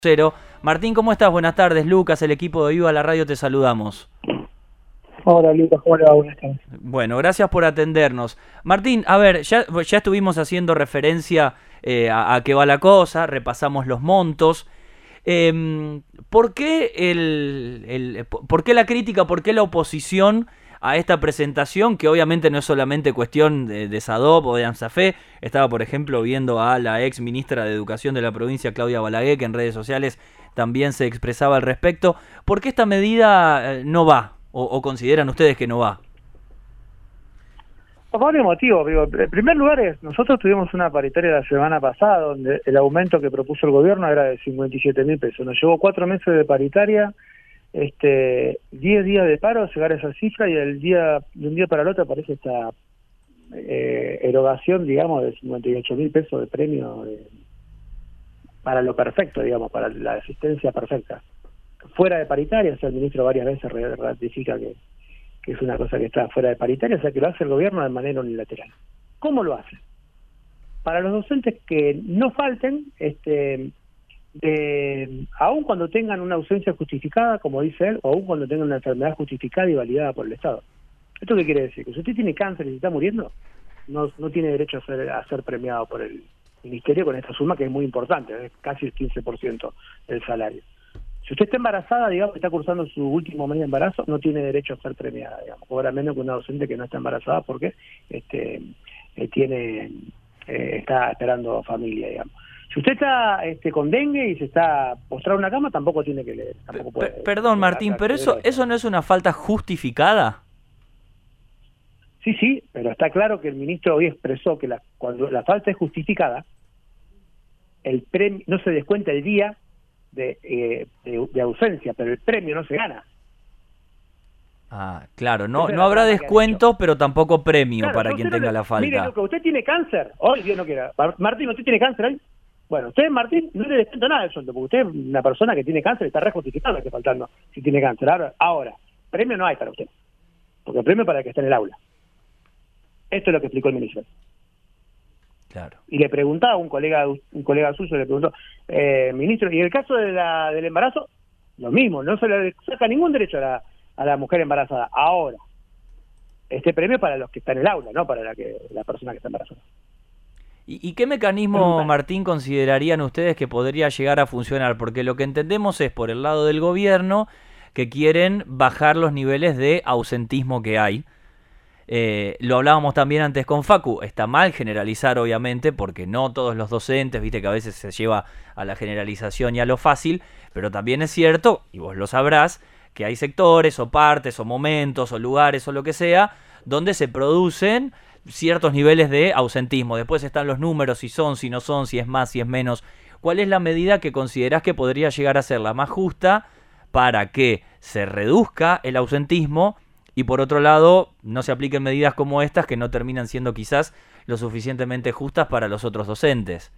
Cero. Martín, ¿cómo estás? Buenas tardes. Lucas, el equipo de Viva la Radio, te saludamos. Hola Lucas, ¿cómo le va? Buenas tardes. Bueno, gracias por atendernos. Martín, a ver, ya estuvimos haciendo referencia a qué va la cosa, repasamos los montos. ¿Por qué por qué la crítica, por qué la oposición a esta presentación, que obviamente no es solamente cuestión de SADOP o de AMSAFE? Estaba, por ejemplo, viendo a la ex ministra de Educación de la provincia, Claudia Balaguer, que en redes sociales también se expresaba al respecto. ¿Por qué esta medida no va? ¿O consideran ustedes que no va? Por varios motivos, digo, en primer lugar nosotros tuvimos una paritaria la semana pasada donde el aumento que propuso el gobierno era de 57.000 pesos. Nos llevó 4 meses de paritaria, 10 días de paro llegar a esa cifra, y de un día para el otro aparece esta erogación, digamos, de 58.000 pesos de premio para lo perfecto, digamos, para la asistencia perfecta. Fuera de paritaria, o sea, el ministro varias veces ratifica que es una cosa que está fuera de paritaria, o sea, que lo hace el gobierno de manera unilateral. ¿Cómo lo hace? Para los docentes que no falten, aun cuando tengan una ausencia justificada, como dice él, o aun cuando tengan una enfermedad justificada y validada por el Estado. ¿Esto qué quiere decir? Que si usted tiene cáncer y se está muriendo, no tiene derecho a ser premiado por el ministerio con esta suma, que es muy importante, es casi el 15% del salario. Si usted está embarazada, digamos, que está cursando su último mes de embarazo, no tiene derecho a ser premiada, digamos, cobra menos que una docente que no está embarazada porque está esperando familia, digamos. Si usted está con dengue y se está postrado en una cama, tampoco tiene que leer, tampoco puede. Perdón, Martín, pero eso no es una falta justificada. Sí, pero está claro que el ministro hoy expresó que cuando la falta es justificada, el premio no se descuenta el día de ausencia, pero el premio no se gana. Ah, claro, no habrá descuento, pero tampoco premio, claro, para quien tenga la falta. Mire, Luca, usted tiene cáncer, hoy Dios no quiera. Martín, ¿usted tiene cáncer hoy? Bueno, usted, Martín, no le descuento nada del sueldo, porque usted es una persona que tiene cáncer, está re justificado que faltando si tiene cáncer. Ahora, premio no hay para usted, porque el premio es para el que está en el aula. Esto es lo que explicó el ministro. Claro. Y le preguntaba a un colega suyo, le preguntó, ministro, ¿y en el caso del embarazo? Lo mismo, no se le saca ningún derecho a la mujer embarazada. Ahora, este premio es para los que están en el aula, no para la persona que está embarazada. ¿Y qué mecanismo, Martín, considerarían ustedes que podría llegar a funcionar? Porque lo que entendemos es, por el lado del gobierno, que quieren bajar los niveles de ausentismo que hay. Lo hablábamos también antes con Facu, está mal generalizar obviamente, porque no todos los docentes, viste que a veces se lleva a la generalización y a lo fácil, pero también es cierto, y vos lo sabrás, que hay sectores o partes o momentos o lugares o lo que sea, donde se producen ciertos niveles de ausentismo. Después están los números, si son, si no son, si es más, si es menos. ¿Cuál es la medida que considerás que podría llegar a ser la más justa para que se reduzca el ausentismo? Y por otro lado, no se apliquen medidas como estas que no terminan siendo quizás lo suficientemente justas para los otros docentes.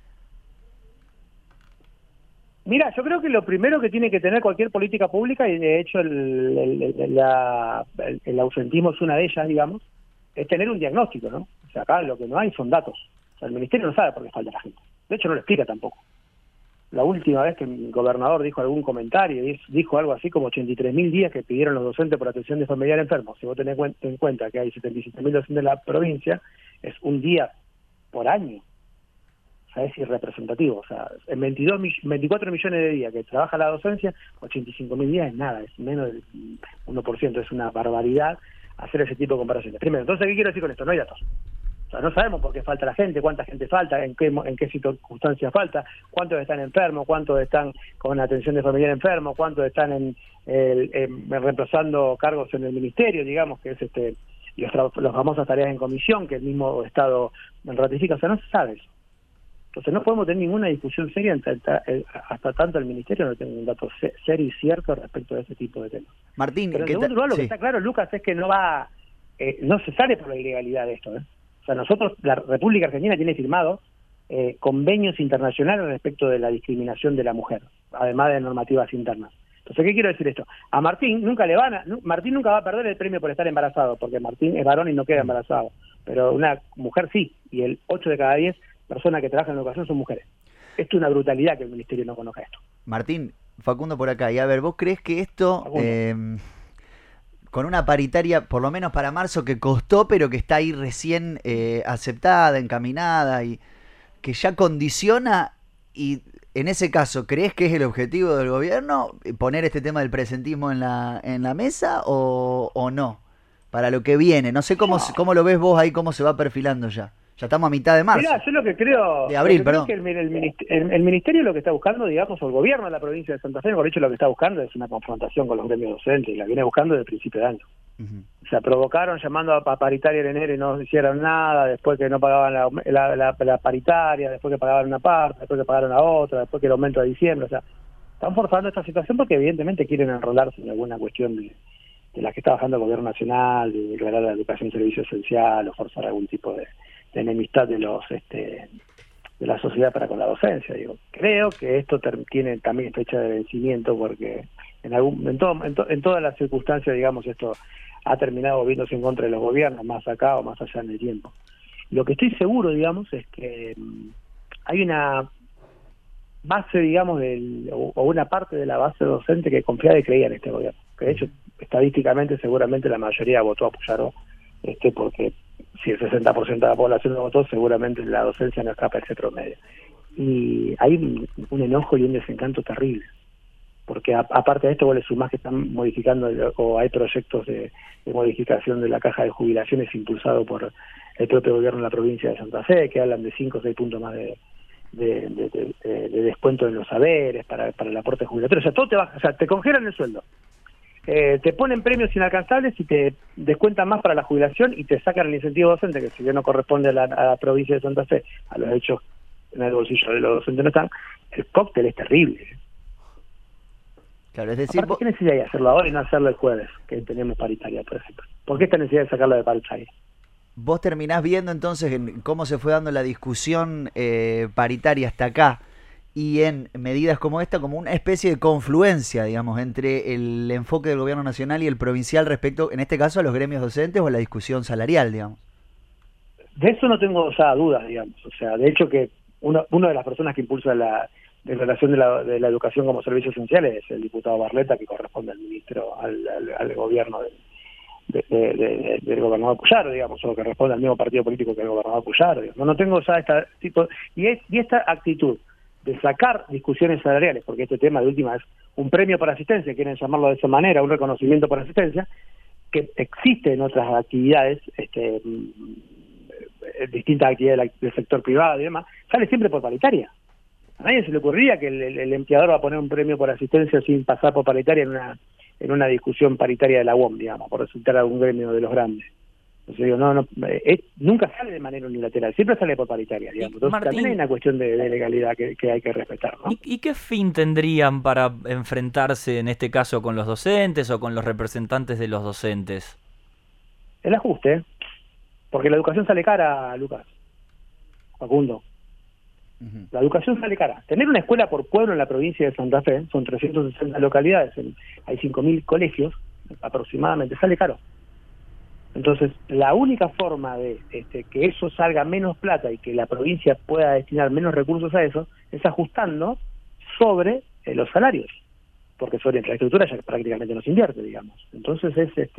Mira, yo creo que lo primero que tiene que tener cualquier política pública, y de hecho el ausentismo es una de ellas, digamos, es tener un diagnóstico, ¿no? O sea, acá lo que no hay son datos. O sea, el ministerio no sabe por qué falta la gente. De hecho, no lo explica tampoco. La última vez que el gobernador dijo algún comentario, dijo algo así como 83.000 días que pidieron los docentes por atención de familiar enfermo. Si vos tenés en cuenta que hay 77.000 docentes en la provincia, es un día por año. O sea, es irrepresentativo. O sea, en 24 millones de días que trabaja la docencia, 85.000 días es nada, es menos del 1%. Es una barbaridad hacer ese tipo de comparaciones. Primero, entonces, ¿qué quiero decir con esto? No hay datos. O sea, no sabemos por qué falta la gente, cuánta gente falta, en qué circunstancias falta, cuántos están enfermos, cuántos están con atención de familiar enfermo, cuántos están reemplazando cargos en el ministerio, digamos, que es las famosas tareas en comisión que el mismo Estado ratifica. O sea, no se sabe eso. Entonces no podemos tener ninguna discusión seria hasta tanto el ministerio no tenga un dato serio y cierto respecto de ese tipo de temas. Martín, pero en segundo lugar, lo que está claro, Lucas, es que no se sale por la ilegalidad de esto, O sea, la República Argentina tiene firmado convenios internacionales respecto de la discriminación de la mujer, además de normativas internas. Entonces, ¿qué quiero decir esto? A Martín nunca Martín nunca va a perder el premio por estar embarazado, porque Martín es varón y no queda embarazado. Pero una mujer sí, y el 8 de cada 10 personas que trabajan en la educación son mujeres. Esto es una brutalidad que el Ministerio no conozca esto. Martín, Facundo por acá. Y a ver, ¿vos crees que esto, con una paritaria, por lo menos para marzo, que costó, pero que está ahí recién aceptada, encaminada, y que ya condiciona, y en ese caso, ¿crees que es el objetivo del gobierno poner este tema del presentismo en la mesa o no? Para lo que viene. No sé cómo lo ves vos ahí, cómo se va perfilando ya. Ya estamos a mitad de marzo. Mirá, yo lo que creo... De abril, perdón. Creo que el ministerio lo que está buscando, digamos, o el gobierno de la provincia de Santa Fe, por hecho lo que está buscando es una confrontación con los gremios docentes, y la viene buscando desde el principio de año. O sea, provocaron llamando a paritaria en enero y no hicieron nada, después que no pagaban la paritaria, después que pagaban una parte, después que pagaron la otra, después que el aumento de diciembre. O sea, están forzando esta situación porque evidentemente quieren enrolarse en alguna cuestión de la que está bajando el gobierno nacional, de declarar la educación servicio esencial o forzar algún tipo de enemistad de la sociedad para con la docencia. Digo, creo que esto tiene también fecha de vencimiento porque en todas las circunstancias, digamos, esto ha terminado viéndose en contra de los gobiernos, más acá o más allá en el tiempo. Lo que estoy seguro, digamos, es que hay una base, digamos, o una parte de la base docente que confiaba y creía en este gobierno. Que de hecho, estadísticamente, seguramente la mayoría votó a apoyar porque si el 60% de la población lo votó, seguramente la docencia no escapa ese promedio. Y hay un enojo y un desencanto terrible, porque aparte de esto vos le sumás que están modificando o hay proyectos de modificación de la caja de jubilaciones impulsado por el propio gobierno de la provincia de Santa Fe, que hablan de 5 o 6 puntos más de descuento en los saberes para el aporte jubilatorio. O sea, todo te baja, o sea, te congelan el sueldo. Te ponen premios inalcanzables y te descuentan más para la jubilación y te sacan el incentivo docente, que si bien no corresponde a la provincia de Santa Fe, a los hechos en el bolsillo de los docentes no están, el cóctel es terrible. Claro, es decir, ¿qué necesidad hay de hacerlo ahora y no hacerlo el jueves, que tenemos paritaria, por ejemplo? ¿Por qué esta necesidad de sacarlo de paritaria? Vos terminás viendo entonces cómo se fue dando la discusión paritaria hasta acá, y en medidas como esta, como una especie de confluencia, digamos, entre el enfoque del gobierno nacional y el provincial respecto, en este caso, a los gremios docentes o a la discusión salarial, digamos. De eso no tengo dudas, digamos. O sea, de hecho que una de las personas que impulsa la declaración de la educación como servicio esencial es el diputado Barletta, que corresponde al ministro, al gobierno del gobernador Puyaro, digamos, o que responde al mismo partido político que el gobernador Puyaro. Digamos. No tengo y esta actitud de sacar discusiones salariales, porque este tema de última es un premio por asistencia, quieren llamarlo de esa manera, un reconocimiento por asistencia, que existe en otras actividades, distintas actividades del sector privado y demás, sale siempre por paritaria. A nadie se le ocurriría que el empleador va a poner un premio por asistencia sin pasar por paritaria en una discusión paritaria de la UOM, digamos, por resultar algún gremio de los grandes. Entonces digo, nunca sale de manera unilateral, siempre sale por paritaria, digamos. Entonces Martín, también hay una cuestión de legalidad que hay que respetar, ¿no? ¿Y qué fin tendrían para enfrentarse en este caso con los docentes o con los representantes de los docentes? El ajuste, porque la educación sale cara, Lucas, Facundo. La educación sale cara. Tener una escuela por pueblo en la provincia de Santa Fe, son 360 localidades, hay 5.000 colegios aproximadamente, sale caro. Entonces, la única forma de que eso salga menos plata y que la provincia pueda destinar menos recursos a eso es ajustando sobre los salarios, porque sobre infraestructura ya prácticamente no se invierte, digamos. Entonces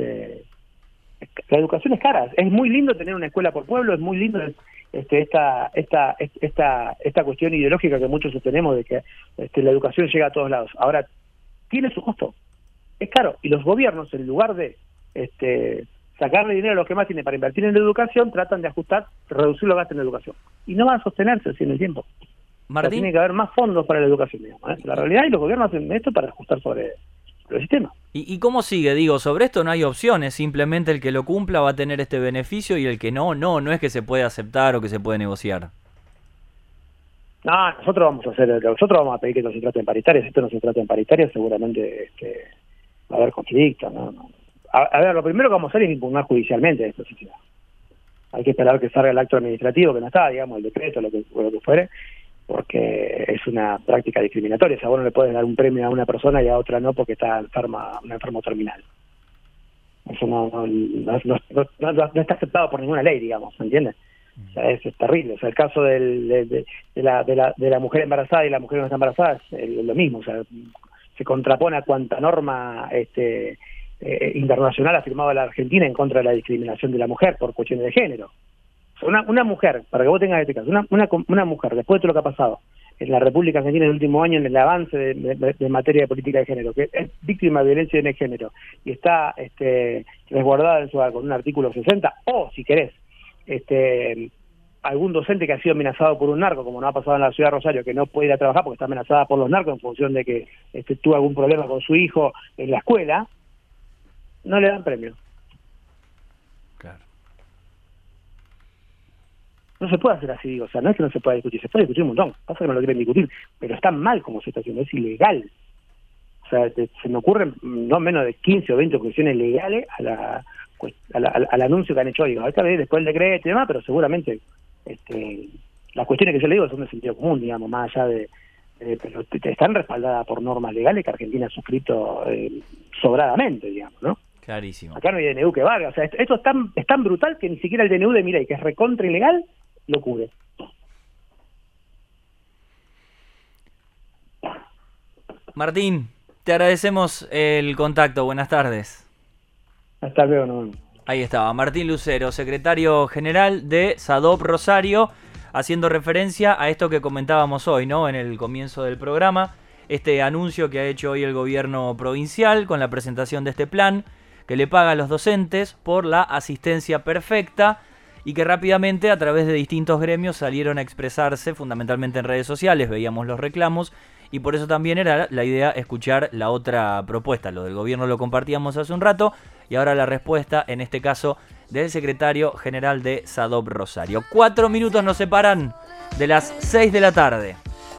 la educación es cara. Es muy lindo tener una escuela por pueblo, es muy lindo esta cuestión ideológica que muchos sostenemos de que la educación llega a todos lados. Ahora, tiene su costo, es caro, y los gobiernos, en lugar de sacarle dinero a los que más tienen para invertir en la educación, tratan de ajustar, reducir los gastos en la educación. Y no van a sostenerse así en el tiempo. Martín, o sea, tiene que haber más fondos para la educación, digamos, La realidad, y los gobiernos hacen esto para ajustar sobre el sistema. ¿Y cómo sigue? Digo, sobre esto no hay opciones, simplemente el que lo cumpla va a tener este beneficio y el que no es que se puede aceptar o que se puede negociar. No, nosotros vamos a pedir que no se trate en paritarias. Si esto no se trata en paritarias, seguramente va a haber conflicto, ¿no? A ver, lo primero que vamos a hacer es impugnar judicialmente esta sociedad. Hay que esperar que salga el acto administrativo, que no está, digamos, el decreto, lo que fuere, porque es una práctica discriminatoria. O sea, vos no le puedes dar un premio a una persona y a otra no porque está un enfermo terminal. Eso no está aceptado por ninguna ley, digamos, ¿me entiendes? O sea, es terrible. O sea, el caso de la mujer embarazada y la mujer que no está embarazada es lo mismo. O sea, se contrapone a cuanta norma internacional ha firmado la Argentina en contra de la discriminación de la mujer por cuestiones de género. O sea, una mujer, para que vos tengas este caso, una mujer, después de todo lo que ha pasado en la República Argentina en el último año en el avance de materia de política de género, que es víctima de violencia de género y está resguardada en su hogar con un artículo 60, o si querés, algún docente que ha sido amenazado por un narco, como no ha pasado en la ciudad de Rosario, que no puede ir a trabajar porque está amenazada por los narcos en función de que tuvo algún problema con su hijo en la escuela, no le dan premio. Claro. No se puede hacer así, digo, o sea, no es que no se pueda discutir, se puede discutir un montón, pasa que no lo quieren discutir, pero está mal como se está haciendo, es ilegal. O sea, se me ocurren no menos de 15 o 20 objeciones legales al anuncio que han hecho hoy. Esta vez después del decreto y demás, pero seguramente las cuestiones que yo le digo son de sentido común, digamos, más allá pero están respaldadas por normas legales que Argentina ha suscrito sobradamente, digamos, ¿no? Clarísimo. Acá no hay DNU que valga, o sea, esto es tan brutal que ni siquiera el DNU de Milei, que es recontra ilegal, lo cubre. Martín, te agradecemos el contacto, buenas tardes. Hasta luego, no. Ahí estaba, Martín Lucero, secretario general de SADOP Rosario, haciendo referencia a esto que comentábamos hoy, ¿no? En el comienzo del programa, este anuncio que ha hecho hoy el gobierno provincial con la presentación de este plan que le paga a los docentes por la asistencia perfecta y que rápidamente a través de distintos gremios salieron a expresarse, fundamentalmente en redes sociales, veíamos los reclamos y por eso también era la idea escuchar la otra propuesta. Lo del gobierno lo compartíamos hace un rato y ahora la respuesta, en este caso, del secretario general de SADOP Rosario. 4 minutos nos separan de las 6 de la tarde.